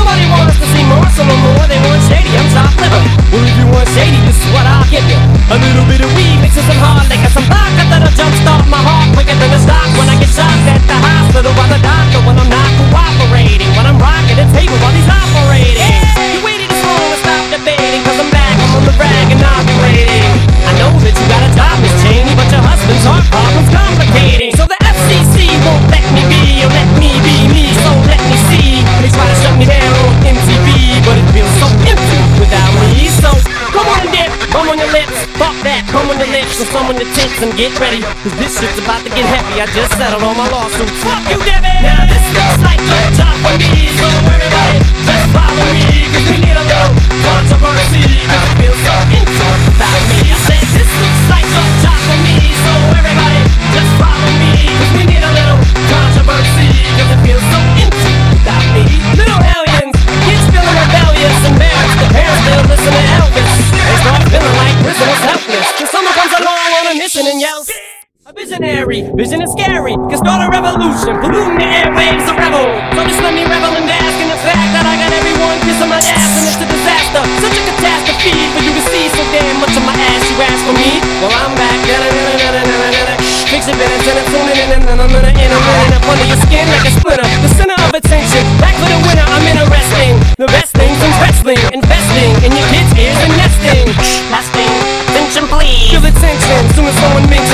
Everybody wants to see more, so no more. They want shady, I'm top liver. Well, if you want shady, this is what I'll give you. A little bit of weed mixed with some hard liquor, some vodka that'll jumpstart my heart quicker than a stock when I get shocked at the hospital by the doctor when I'm not cooperating. When I'm rocking the table while he's operating. You waited this long to stop debating, cause I'm back, I'm on the rag and operating. I know that you got a job, Miss Cheney, but your husband's heart problem's complicating. So the FCC won't let me be, or let me be me, so let me see. They try to shut me down on MTV, but it feels so empty without me. So come on and dip, come on your lips, fuck that, come on your lips, and some on your tits and get ready, cause this shit's about to get heavy. I just settled all my lawsuits. Fuck you, Debbie! Now this looks like a job for me, so everybody just follow me, cause we need a little controversy, cause it feels so empty without me. I said this looks like a job for me, so everybody just follow me, cause we need a little controversy, cause it feels so empty without me. Little hellions, kids feeling rebellious, embarrassed, the parents still listen to Elvis. They start feeling like prisoners helpless, till someone comes along on a mission and yells, a visionary, vision is scary, can start a revolution, polluting the airwaves, a rebel. So just let me revel and bask in the fact that I got everyone kissing my ass, and it's a disaster, such a catastrophe for you to see so damn much of my ass. You ask for me, well I'm back, fix your minutes and I'm tuning in, and I'm running up under your skin like a splitter, the center of attention, back for the winner. I'm interesting, the best things in wrestling, investing in your kids' ears and nesting, testing, attention please, feel the tension, soon as someone mentions